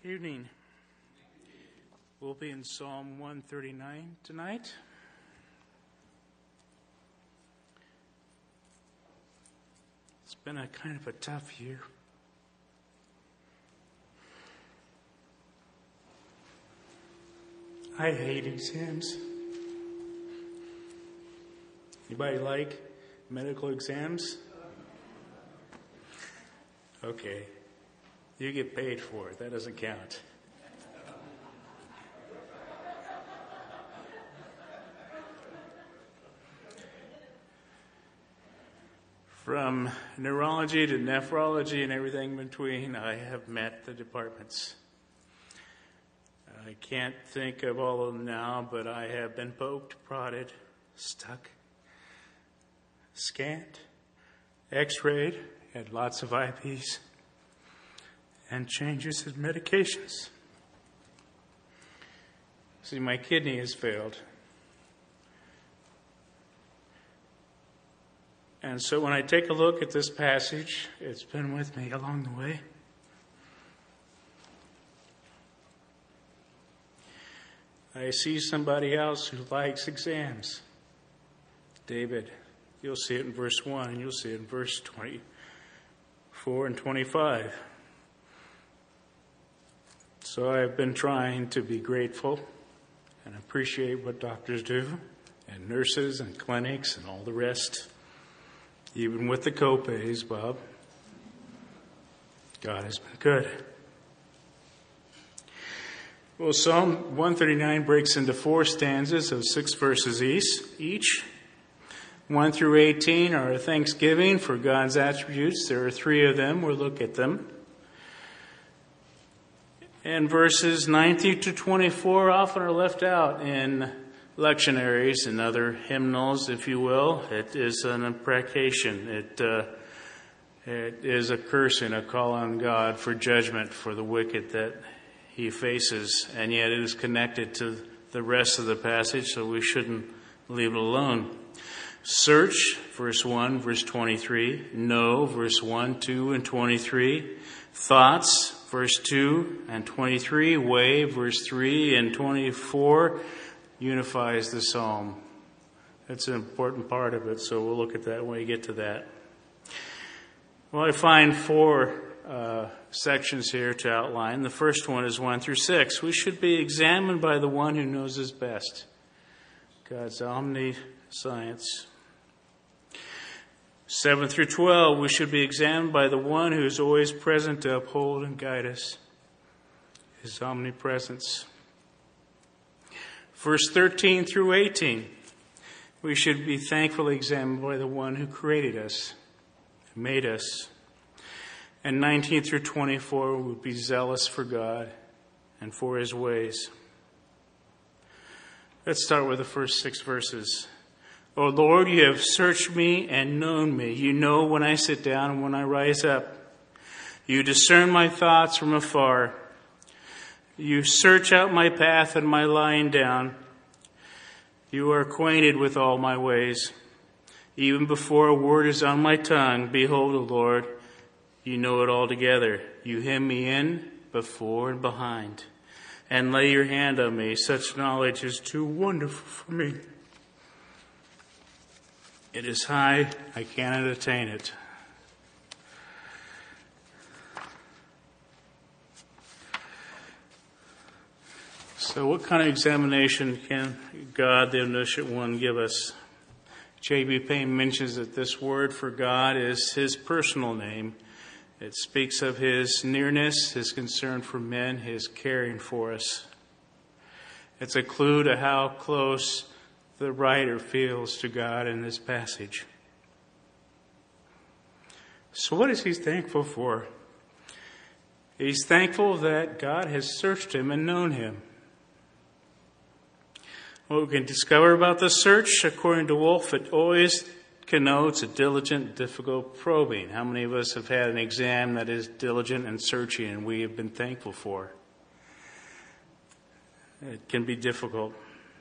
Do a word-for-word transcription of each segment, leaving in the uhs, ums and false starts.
Evening. We'll be in Psalm one thirty-nine tonight. It's been a kind of a tough year. I hate exams. Anybody like medical exams? Okay. You get paid for it. That doesn't count. From neurology to nephrology and everything in between, I have met the departments. I can't think of all of them now, but I have been poked, prodded, stuck, scanned, x-rayed, had lots of I Ps, and changes in medications. See, my kidney has failed. And so when I take a look at this passage, it's been with me along the way. I see somebody else who likes exams. David. You'll see it in verse one, and you'll see it in verse twenty-four and twenty-five. So I've been trying to be grateful and appreciate what doctors do, and nurses and clinics and all the rest. Even with the co-pays, Bob. God has been good. Well, Psalm one thirty-nine breaks into four stanzas of six verses each. one through eighteen are a thanksgiving for God's attributes. There are three of them. We'll look at them. And verses nineteen to twenty-four often are left out in lectionaries and other hymnals, if you will. It is an imprecation. It, uh, it is a cursing, a call on God for judgment for the wicked that he faces, and yet it is connected to the rest of the passage, so we shouldn't leave it alone. Search, verse one, verse twenty-three. Know, verse one, two, and twenty-three. Thoughts, verse two and twenty-three. Weigh, verse three and twenty-four. Unifies the psalm. That's an important part of it, so we'll look at that when we get to that. Well, I find four uh, sections here to outline. The first one is one through six. We should be examined by the one who knows us best. God's omniscience. seven through twelve, we should be examined by the one who is always present to uphold and guide us. His omnipresence. Verse thirteen through eighteen, we should be thankfully examined by the one who created us, made us. And nineteen through twenty-four, we would be zealous for God and for his ways. Let's start with the first six verses. O Lord, you have searched me and known me. You know when I sit down and when I rise up. You discern my thoughts from afar. You search out my path and my lying down. You are acquainted with all my ways. Even before a word is on my tongue, behold, O Lord, you know it altogether. You hem me in before and behind, and lay your hand on me. Such knowledge is too wonderful for me. It is high, I cannot attain it. So what kind of examination can God, the Omniscient One, give us? J B Payne mentions that this word for God is his personal name. It speaks of his nearness, his concern for men, his caring for us. It's a clue to how close the writer feels to God in this passage. So what is he thankful for? He's thankful that God has searched him and known him. What we can discover about the search, according to Wolfe, it always connotes a diligent, difficult probing. How many of us have had an exam that is diligent and searching and we have been thankful for? It can be difficult.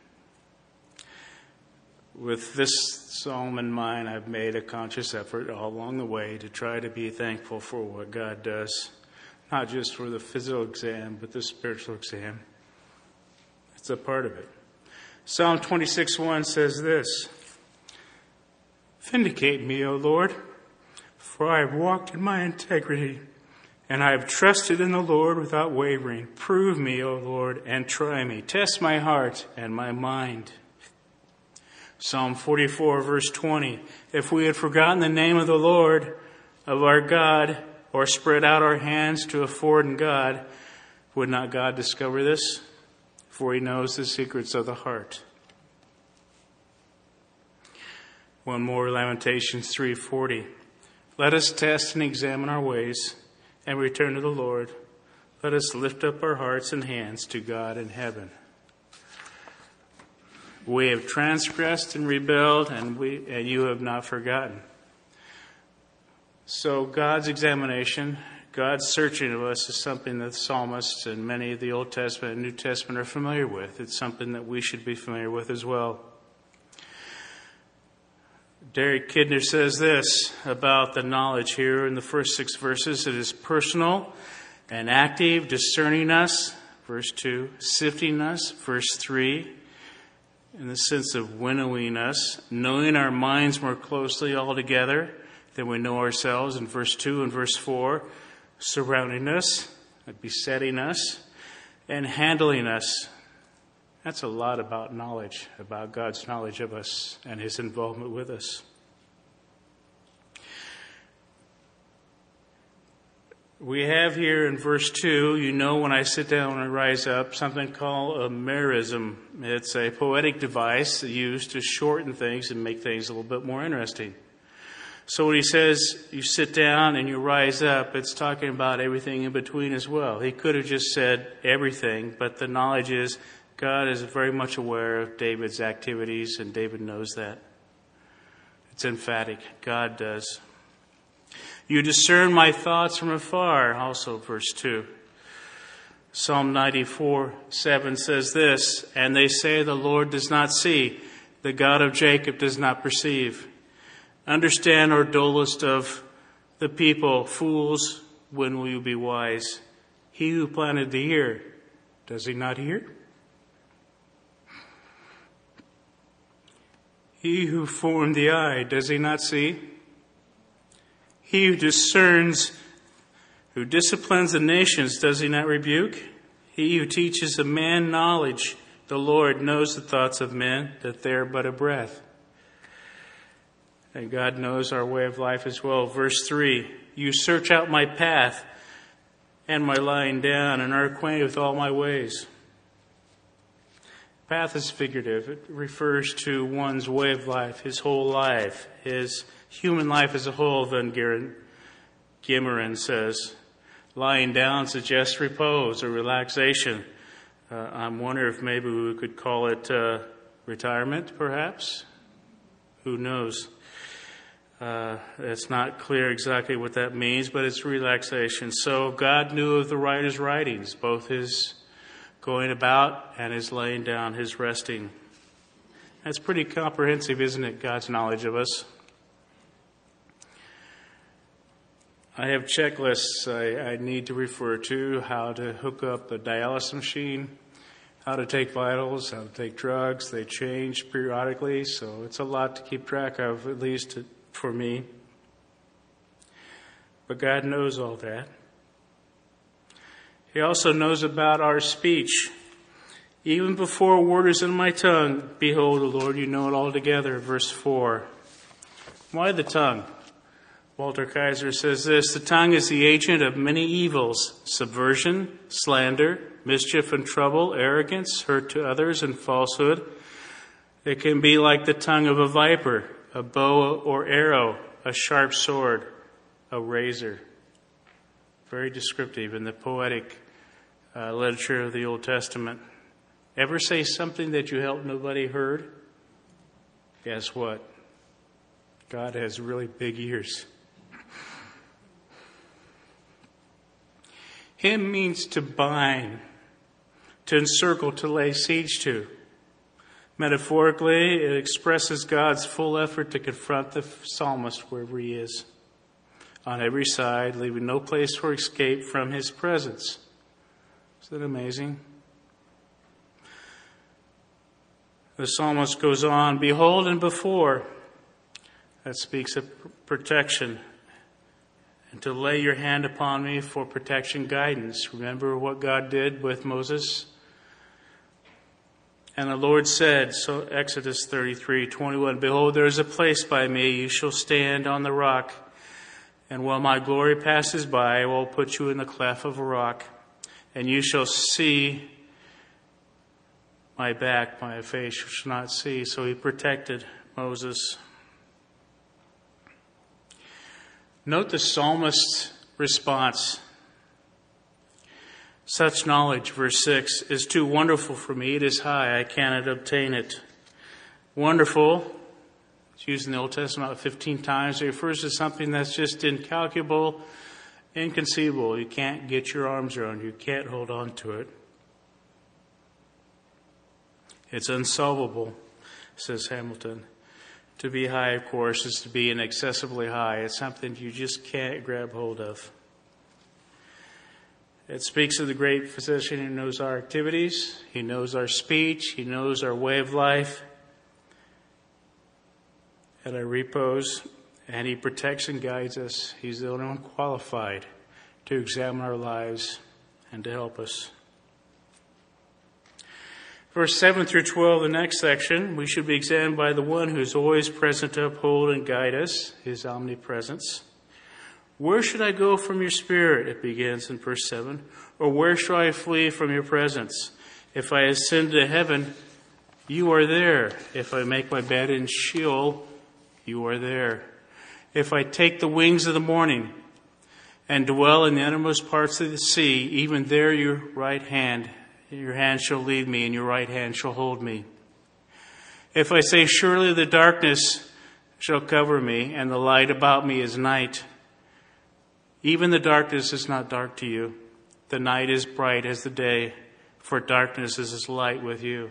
With this psalm in mind, I've made a conscious effort all along the way to try to be thankful for what God does. not just for the physical exam, but the spiritual exam. It's a part of it. Psalm twenty-six one says this, "Vindicate me, O Lord, for I have walked in my integrity, and I have trusted in the Lord without wavering. Prove me, O Lord, and try me. Test my heart and my mind." Psalm forty-four, verse twenty, "If we had forgotten the name of the Lord, of our God, or spread out our hands to a foreign God, would not God discover this? For he knows the secrets of the heart." One more, Lamentations three forty. "Let us test and examine our ways and return to the Lord. Let us lift up our hearts and hands to God in heaven." We have transgressed and rebelled, and we and you have not forgotten. So God's examination, God's searching of us is something that the psalmists and many of the Old Testament and New Testament are familiar with. It's something that we should be familiar with as well. Derek Kidner says this about the knowledge here in the first six verses. It is personal and active, discerning us, verse two, sifting us, verse three, in the sense of winnowing us, knowing our minds more closely altogether than we know ourselves, in verse two and verse four, surrounding us, besetting us, and handling us. That's a lot about knowledge, about God's knowledge of us and his involvement with us. We have here in verse two, "You know when I sit down and rise up," something called a merism. It's a poetic device used to shorten things and make things a little bit more interesting. So when he says you sit down and you rise up, it's talking about everything in between as well. He could have just said everything, but the knowledge is God is very much aware of David's activities, and David knows that. It's emphatic. God does. "You discern my thoughts from afar," also verse two. Psalm ninety-four seven says this, "And they say the Lord does not see, the God of Jacob does not perceive. Understand, O dullest of the people, fools, when will you be wise? He who planted the ear, does he not hear? He who formed the eye, does he not see? He who discerns, who disciplines the nations, does he not rebuke? He who teaches a man knowledge, the Lord knows the thoughts of men, that they are but a breath." And God knows our way of life as well. Verse three, "You search out my path and my lying down, and are acquainted with all my ways." Path is figurative. It refers to one's way of life, his whole life, his human life as a whole, Van Gimeren says. Lying down suggests repose or relaxation. Uh, I'm wondering if maybe we could call it uh, retirement, perhaps. Who knows? Uh, it's not clear exactly what that means, but it's relaxation. So God knew of the writer's writings, both his going about and his laying down, his resting. That's pretty comprehensive, isn't it, God's knowledge of us? I have checklists I, I need to refer to, how to hook up a dialysis machine, how to take vitals, how to take drugs. They change periodically, so it's a lot to keep track of, at least for me. But God knows all that. He also knows about our speech. "Even before a word is in my tongue, behold, O Lord, you know it altogether." Verse four. Why the tongue? Walter Kaiser says this, "The tongue is the agent of many evils, subversion, slander, mischief and trouble, arrogance, hurt to others, and falsehood. It can be like the tongue of a viper, a bow or arrow, a sharp sword, a razor." Very descriptive in the poetic uh, literature of the Old Testament. Ever say something that you hope nobody heard? Guess what? God has really big ears. Hymn means to bind, to encircle, to lay siege to. Metaphorically, it expresses God's full effort to confront the psalmist wherever he is. on every side, leaving no place for escape from his presence. Isn't that amazing? The psalmist goes on, behold and before. That speaks of protection. And to lay your hand upon me for protection, guidance. Remember what God did with Moses? And the Lord said, so Exodus thirty-three twenty-one, behold, there is a place by me, you shall stand on the rock. And while my glory passes by, I will put you in the cleft of a rock, and you shall see my back, my face you shall not see. So he protected Moses. Note the psalmist's response. Such knowledge, verse six, is too wonderful for me. It is high. I cannot obtain it. Wonderful. It's used in the Old Testament about fifteen times. It refers to something that's just incalculable, inconceivable. You can't get your arms around. You can't hold on to it. It's unsolvable, says Hamilton. To be high, of course, is to be inaccessibly high. It's something you just can't grab hold of. It speaks of the great physician who knows our activities. He knows our speech. He knows our way of life. At our repose. And he protects and guides us. He's the only one qualified to examine our lives and to help us. Verse seven through twelve, the next section, we should be examined by the one who is always present to uphold and guide us, his omnipresence. Where should I go from your spirit? It begins in verse seven. Or where shall I flee from your presence? If I ascend to heaven, you are there. If I make my bed in Sheol, you are there. If I take the wings of the morning and dwell in the uttermost parts of the sea, even there your right hand, your hand shall lead me, and your right hand shall hold me. If I say, surely the darkness shall cover me, and the light about me is night, even the darkness is not dark to you. The night is bright as the day, for darkness is as light with you.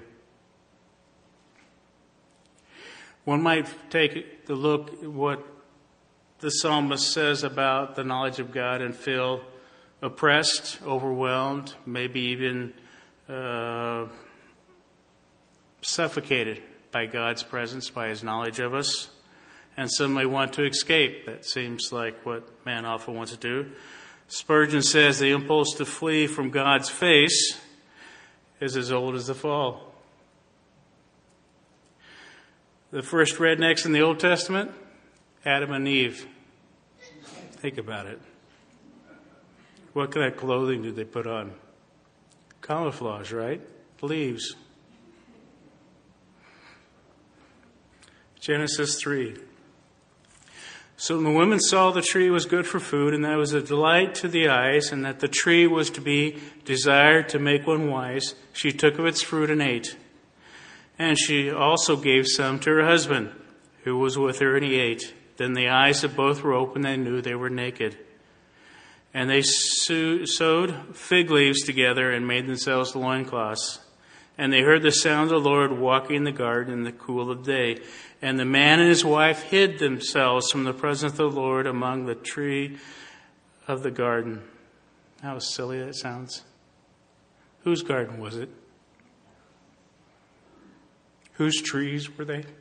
One might take the look at what the psalmist says about the knowledge of God and feel oppressed, overwhelmed, maybe even uh, suffocated by God's presence, by his knowledge of us. And some may want to escape. That seems like what man often wants to do. Spurgeon says the impulse to flee from God's face is as old as the fall. The first rednecks in the Old Testament, Adam and Eve. Think about it. What kind of clothing did they put on? Camouflage, right? Leaves. Genesis three. So when the woman saw the tree was good for food, and that it was a delight to the eyes, and that the tree was to be desired to make one wise, she took of its fruit and ate. And she also gave some to her husband, who was with her, and he ate. Then the eyes of both were opened, and they knew they were naked. And they sewed fig leaves together and made themselves loincloths. And they heard the sound of the Lord walking in the garden in the cool of the day. And the man and his wife hid themselves from the presence of the Lord among the tree of the garden. How silly that sounds. Whose garden was it? Whose trees were they?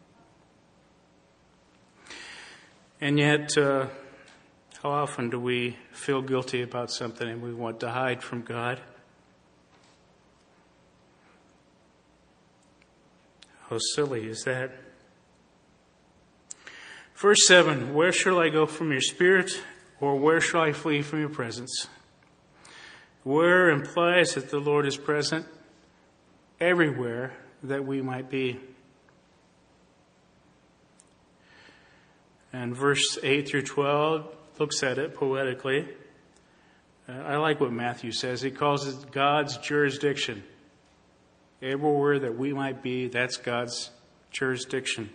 And yet, uh, how often do we feel guilty about something and we want to hide from God? How silly is that? Verse seven, where shall I go from your spirit, or where shall I flee from your presence? Where implies that the Lord is present everywhere that we might be. And verse eight through twelve looks at it poetically. Uh, I like what Matthew says. He calls it God's jurisdiction. Everywhere that we might be, that's God's jurisdiction.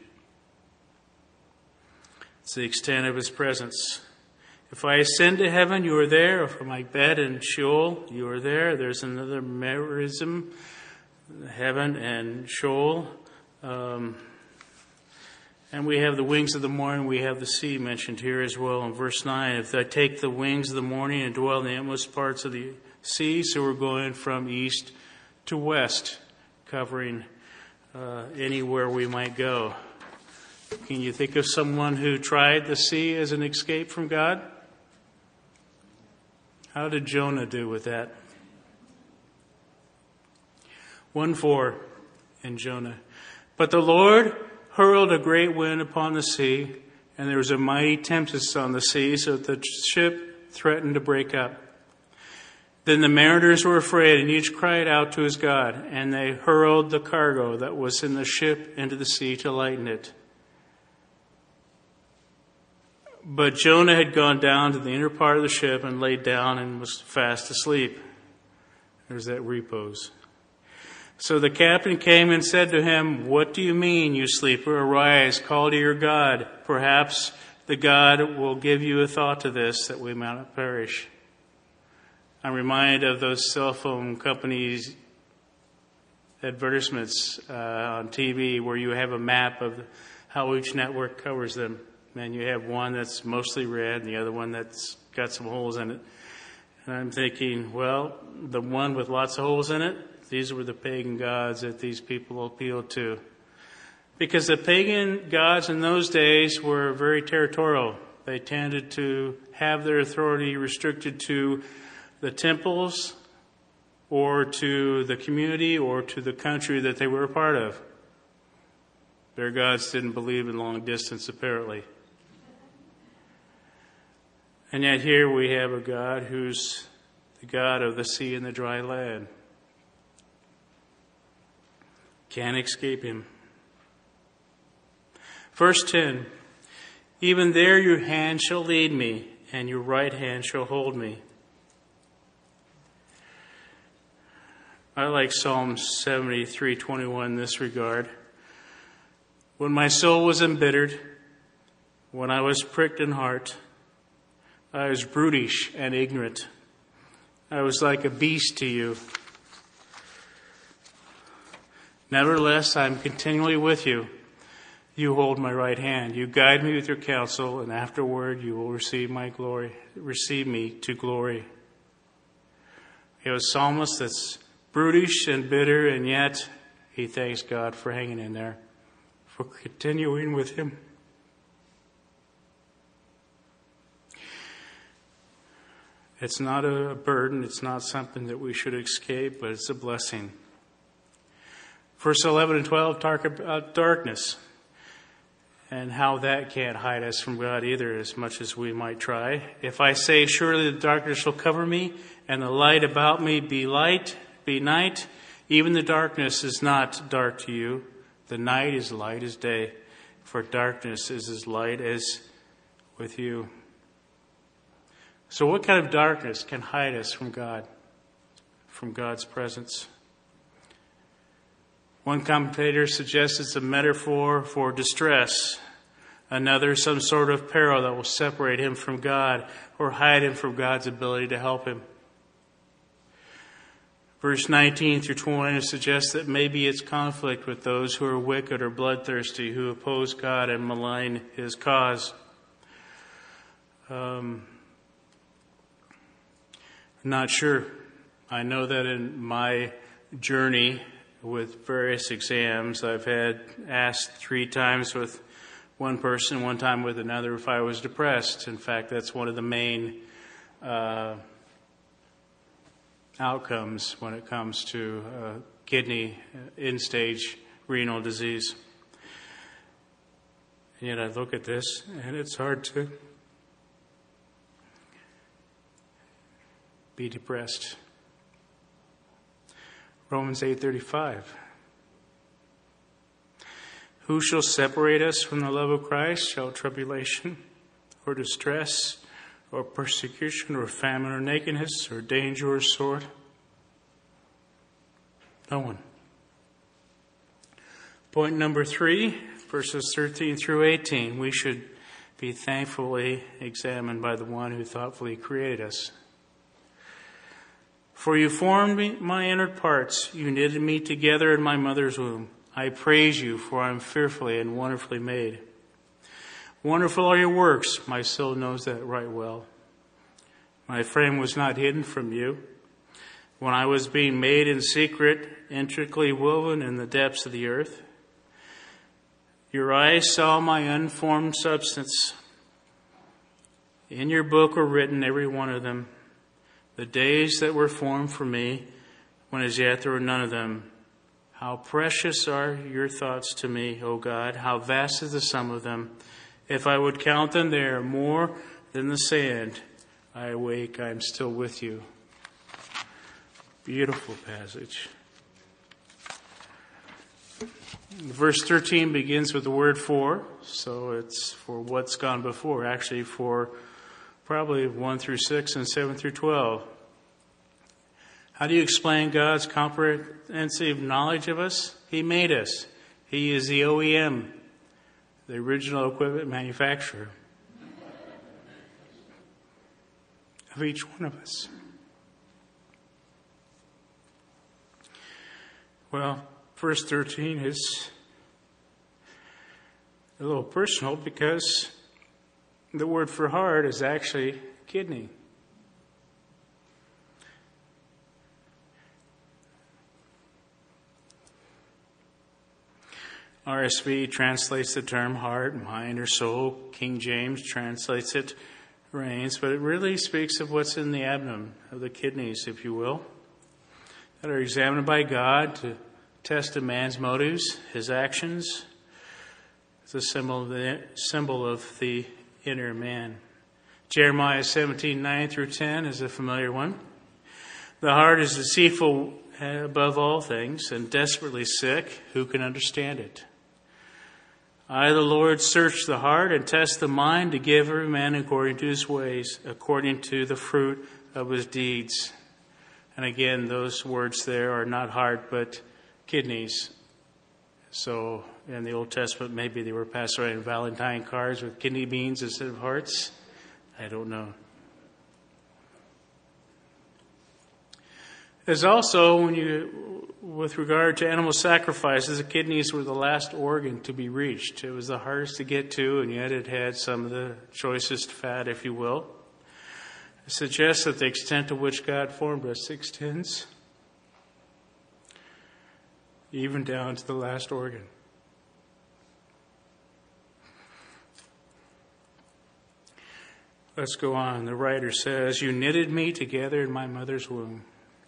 It's the extent of his presence. If I ascend to heaven, you are there. If my bed in Sheol, you are there. There's another merism, heaven and Sheol. Um, And we have the wings of the morning, we have the sea mentioned here as well in verse nine. If I take the wings of the morning and dwell in the inmost parts of the sea, so we're going from east to west, covering uh, anywhere we might go. Can you think of someone who tried the sea as an escape from God? How did Jonah do with that? one four in Jonah. But the Lord hurled a great wind upon the sea, and there was a mighty tempest on the sea, so that the ship threatened to break up. Then the mariners were afraid, and each cried out to his God, and they hurled the cargo that was in the ship into the sea to lighten it. But Jonah had gone down to the inner part of the ship and laid down and was fast asleep. There's that repose. So the captain came and said to him, "What do you mean, you sleeper? Arise, call to your God. Perhaps the God will give you a thought to this, that we might not perish." I'm reminded of those cell phone companies' advertisements uh, on T V where you have a map of how each network covers them. And you have one that's mostly red and the other one that's got some holes in it. And I'm thinking, well, the one with lots of holes in it, these were the pagan gods that these people appealed to. Because the pagan gods in those days were very territorial. They tended to have their authority restricted to the temples or to the community or to the country that they were a part of. Their gods didn't believe in long distance, apparently. And yet here we have a God who's the God of the sea and the dry land. Can't escape him. Verse ten, even there your hand shall lead me, and your right hand shall hold me. I like Psalm seventy-three twenty-one in this regard. When my soul was embittered, when I was pricked in heart, I was brutish and ignorant. I was like a beast to you. Nevertheless, I am continually with you. You hold my right hand. You guide me with your counsel, and afterward you will receive my glory, receive me to glory. You have a psalmist that's brutish and bitter, and yet he thanks God for hanging in there, for continuing with him. It's not a burden. It's not something that we should escape, but it's a blessing. Verse eleven and twelve talk about darkness and how that can't hide us from God either, as much as we might try. If I say, surely the darkness shall cover me, and the light about me be light, be night, even the darkness is not dark to you. The night is light as day, for darkness is as light as with you. So what kind of darkness can hide us from God, from God's presence? One commentator suggests it's a metaphor for distress. Another, some sort of peril that will separate him from God or hide him from God's ability to help him. Verse nineteen through twenty suggests that maybe it's conflict with those who are wicked or bloodthirsty, who oppose God and malign his cause. Um, not sure. I know that in my journey with various exams, I've had asked three times with one person, one time with another, if I was depressed. In fact, that's one of the main uh, outcomes when it comes to uh, kidney uh, end-stage renal disease. And yet I look at this, and it's hard to be depressed. Romans eight thirty-five. Who shall separate us from the love of Christ? Shall tribulation or distress or persecution or famine or nakedness or danger or sword? No one. Point number three, verses thirteen through eighteen. We should be thankfully examined by the one who thoughtfully created us. For you formed me, my inner parts. You knitted me together in my mother's womb. I praise you, for I am fearfully and wonderfully made. Wonderful are your works. My soul knows that right well. My frame was not hidden from you when I was being made in secret, intricately woven in the depths of the earth. Your eyes saw my unformed substance. In your book were written, every one of them, the days that were formed for me, when as yet there were none of them. How precious are your thoughts to me, O God. How vast is the sum of them. If I would count them, they are more than the sand. I awake, I am still with you. Beautiful passage. Verse thirteen begins with the word for, so it's for what's gone before, actually for probably one through six and seven through twelve. How do you explain God's comprehensive knowledge of us? He made us. He is the O E M, the original equipment manufacturer of each one of us. Well, verse thirteen is a little personal because the word for heart is actually kidney. R S V translates the term heart, mind, or soul. King James translates it reins, but it really speaks of what's in the abdomen, of the kidneys, if you will, that are examined by God to test a man's motives, his actions. It's a symbol of the, symbol of the inner man. Jeremiah seventeen, nine through ten is a familiar one. The heart is deceitful above all things and desperately sick. Who can understand it? I, the Lord, search the heart and test the mind to give every man according to his ways, according to the fruit of his deeds. And again, those words there are not heart, but kidneys. So in the Old Testament, maybe they were passed around in Valentine cards with kidney beans instead of hearts. I don't know. There's also, when you, with regard to animal sacrifices, the kidneys were the last organ to be reached. It was the hardest to get to, and yet it had some of the choicest fat, if you will. It suggests that the extent to which God formed us extends even down to the last organ. Let's go on. The writer says, you knitted me together in my mother's womb.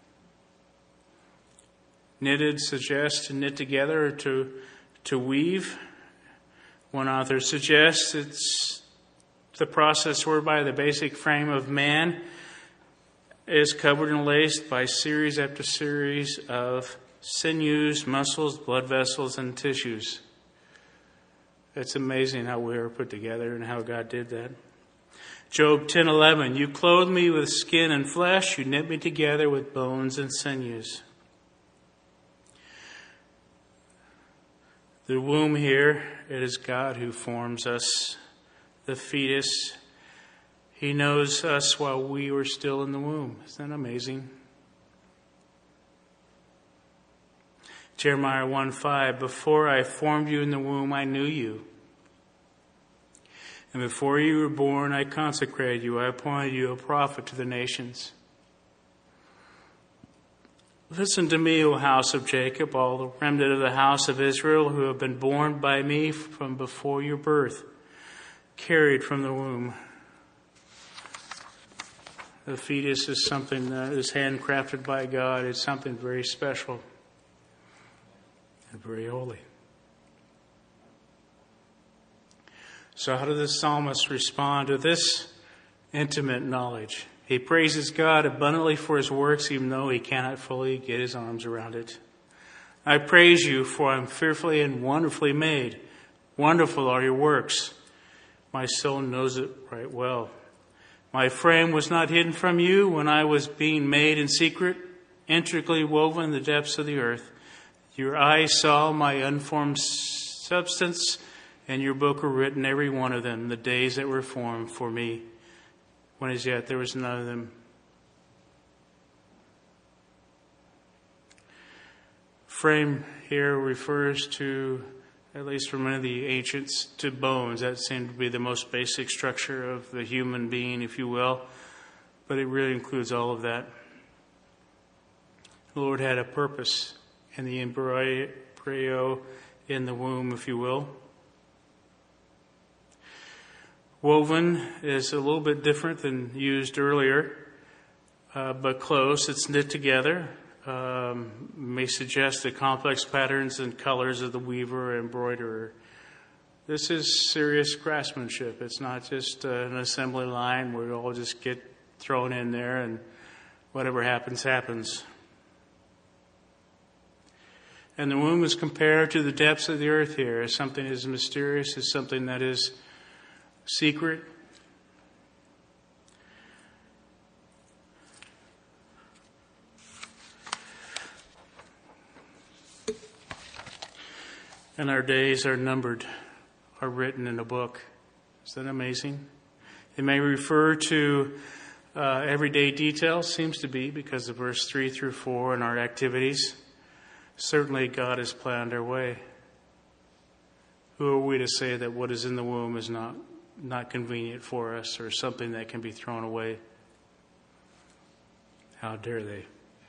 Knitted suggests to knit together or to, to weave. One author suggests it's the process whereby the basic frame of man is covered and laced by series after series of sinews, muscles, blood vessels, and tissues. It's amazing how we are put together and how God did that. Job ten eleven, you clothed me with skin and flesh, you knit me together with bones and sinews. The womb here, it is God who forms us, the fetus. He knows us while we were still in the womb. Isn't that amazing? Jeremiah one five, before I formed you in the womb, I knew you. And before you were born, I consecrated you. I appointed you a prophet to the nations. Listen to me, O house of Jacob, all the remnant of the house of Israel who have been born by me from before your birth, carried from the womb. The fetus is something that is handcrafted by God. It's something very special and very holy. So how does the psalmist respond to this intimate knowledge? He praises God abundantly for his works, even though he cannot fully get his arms around it. I praise you, for I am fearfully and wonderfully made. Wonderful are your works. My soul knows it right well. My frame was not hidden from you when I was being made in secret, intricately woven in the depths of the earth. Your eyes saw my unformed substance, and your book were written, every one of them, the days that were formed for me, when as yet there was none of them. Frame here refers to at least for many of the ancients, to bones. That seemed to be the most basic structure of the human being, if you will. But it really includes all of that. The Lord had a purpose in the embryo, in the womb, if you will. Woven is a little bit different than used earlier, uh, but close. It's knit together. Um, may suggest the complex patterns and colors of the weaver or embroiderer. This is serious craftsmanship. It's not just uh, an assembly line where we all just get thrown in there and whatever happens, happens. And the womb is compared to the depths of the earth here as something that is mysterious, as something that is secret. And our days are numbered, are written in a book. Is that amazing? It may refer to uh, everyday details, seems to be, because of verse three through four and our activities. Certainly God has planned our way. Who are we to say that what is in the womb is not, not convenient for us or something that can be thrown away? How dare they?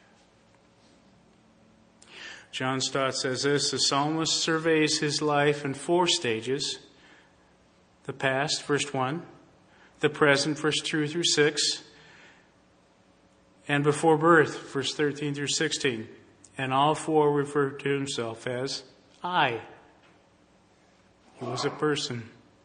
John Stott says this: the psalmist surveys his life in four stages. The past, verse one. The present, verse two through six. And before birth, verse thirteen through sixteen. And all four refer to himself as I. He was a person.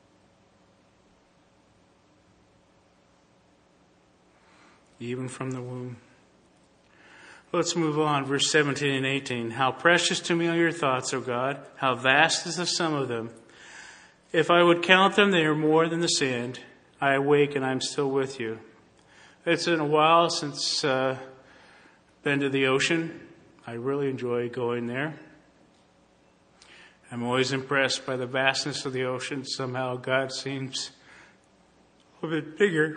Even from the womb. Let's move on, verse seventeen and eighteen. How precious to me are your thoughts, O God. How vast is the sum of them. If I would count them, they are more than the sand. I awake and I'm still with you. It's been a while since uh, been to the ocean. I really enjoy going there. I'm always impressed by the vastness of the ocean. Somehow God seems a little bit bigger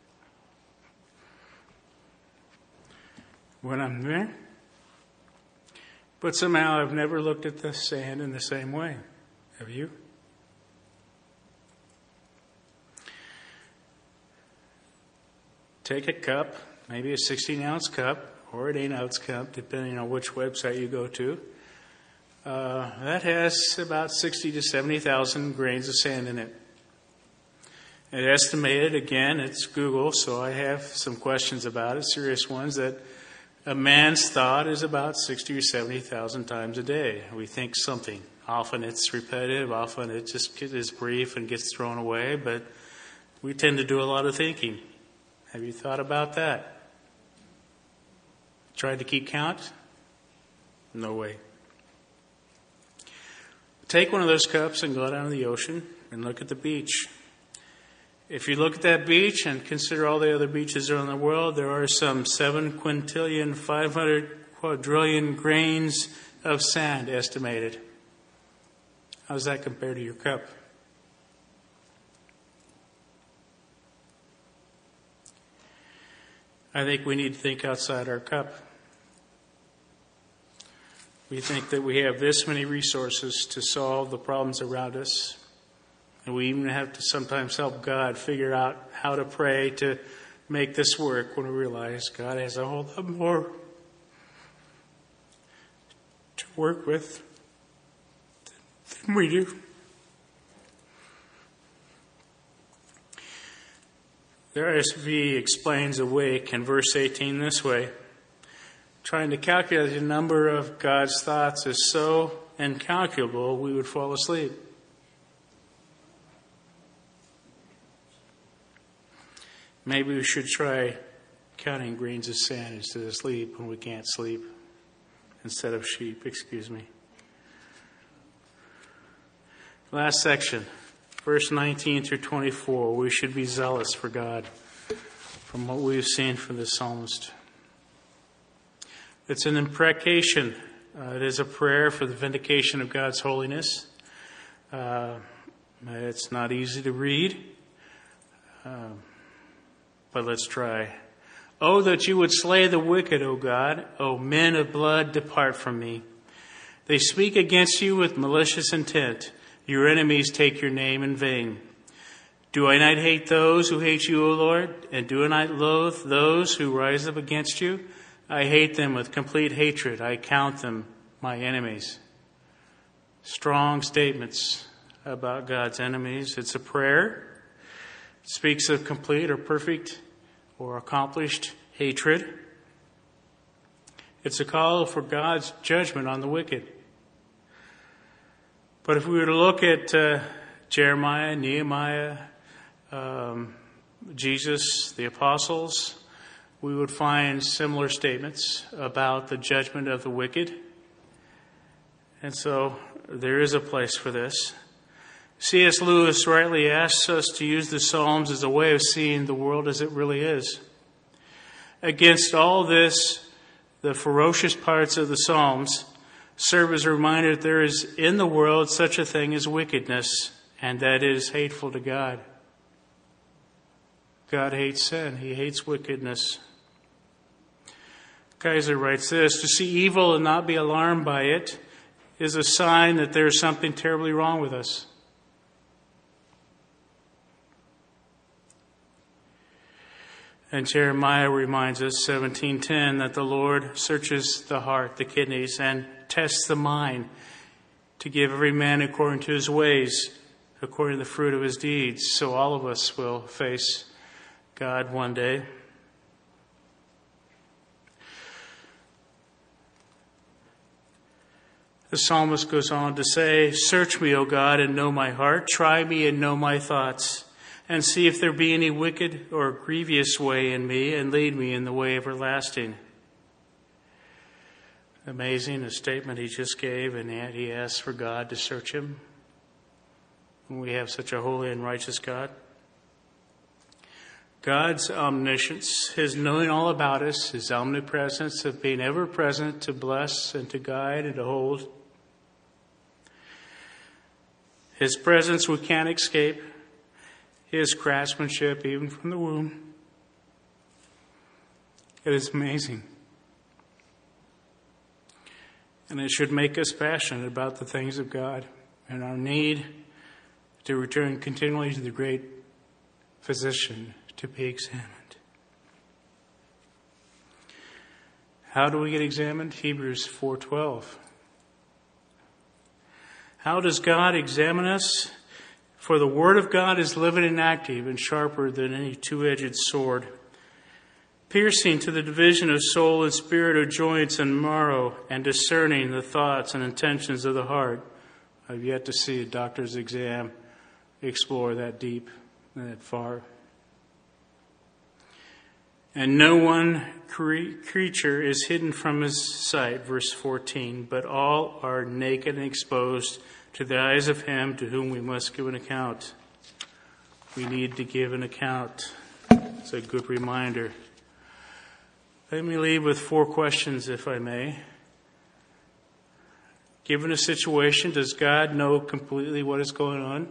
when I'm there. But somehow I've never looked at the sand in the same way. Have you? Take a cup, maybe a sixteen ounce cup or an eight ounce cup, depending on which website you go to. Uh, that has about sixty to seventy thousand grains of sand in it. It estimated, again, it's Google, so I have some questions about it, serious ones, that a man's thought is about sixty or seventy thousand times a day. We think something. Often it's repetitive, often it just is brief and gets thrown away, but we tend to do a lot of thinking. Have you thought about that? Tried to keep count? No way. Take one of those cups and go down to the ocean and look at the beach. If you look at that beach and consider all the other beaches around the world, there are some seven quintillion, five hundred quadrillion grains of sand estimated. How does that compare to your cup? I think we need to think outside our cup. We think that we have this many resources to solve the problems around us. And we even have to sometimes help God figure out how to pray to make this work when we realize God has a whole lot more to work with than we do. The R S V explains awake in verse eighteen this way: trying to calculate the number of God's thoughts is so incalculable we would fall asleep. Maybe we should try counting grains of sand instead of sleep when we can't sleep. Instead of sheep, excuse me. Last section, verse nineteen through twenty-four. We should be zealous for God from what we've seen from the psalmist. It's an imprecation. Uh, it is a prayer for the vindication of God's holiness. Uh, it's not easy to read. Uh, But let's try. Oh, that you would slay the wicked, O God. O men of blood, depart from me. They speak against you with malicious intent. Your enemies take your name in vain. Do I not hate those who hate you, O Lord? And do I not loathe those who rise up against you? I hate them with complete hatred. I count them my enemies. Strong statements about God's enemies. It's a prayer. It speaks of complete or perfect or accomplished hatred. It's a call for God's judgment on the wicked. But if we were to look at uh, Jeremiah, Nehemiah, um, Jesus, the apostles, we would find similar statements about the judgment of the wicked. And so there is a place for this. C S Lewis rightly asks us to use the Psalms as a way of seeing the world as it really is. Against all this, the ferocious parts of the Psalms serve as a reminder that there is in the world such a thing as wickedness, and that is hateful to God. God hates sin. He hates wickedness. Kaiser writes this: to see evil and not be alarmed by it is a sign that there is something terribly wrong with us. And Jeremiah reminds us, seventeen ten, that the Lord searches the heart, the kidneys, and tests the mind to give every man according to his ways, according to the fruit of his deeds. So all of us will face God one day. The psalmist goes on to say, search me, O God, and know my heart. Try me and know my thoughts, and see if there be any wicked or grievous way in me, and lead me in the way everlasting. Amazing, a statement he just gave, and yet he asks for God to search him. And we have such a holy and righteous God. God's omniscience, his knowing all about us, his omnipresence of being ever present to bless and to guide and to hold. His presence we can't escape. His craftsmanship even from the womb. It is amazing. And it should make us passionate about the things of God and our need to return continually to the great physician to be examined. How do we get examined? Hebrews four twelve. How does God examine us? For the word of God is living and active and sharper than any two-edged sword, piercing to the division of soul and spirit, of joints and marrow, and discerning the thoughts and intentions of the heart. I've yet to see a doctor's exam explore that deep and that far. And no one cre- creature is hidden from his sight, verse fourteen, but all are naked and exposed to the eyes of him to whom we must give an account. We need to give an account. It's a good reminder. Let me leave with four questions, if I may. Given a situation, does God know completely what is going on?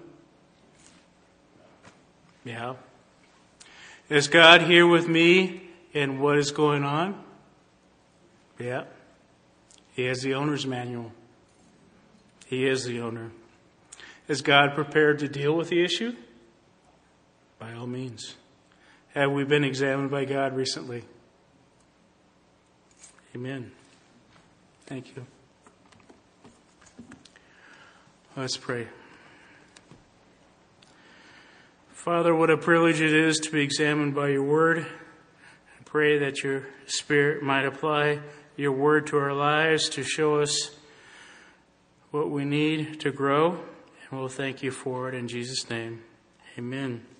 Yeah. Is God here with me in what is going on? Yeah. He has the owner's manual. He is the owner. Is God prepared to deal with the issue? By all means. Have we been examined by God recently? Amen. Thank you. Let's pray. Father, what a privilege it is to be examined by your word. I pray that your Spirit might apply your word to our lives to show us what we need to grow. And we'll thank you for it in Jesus' name. Amen.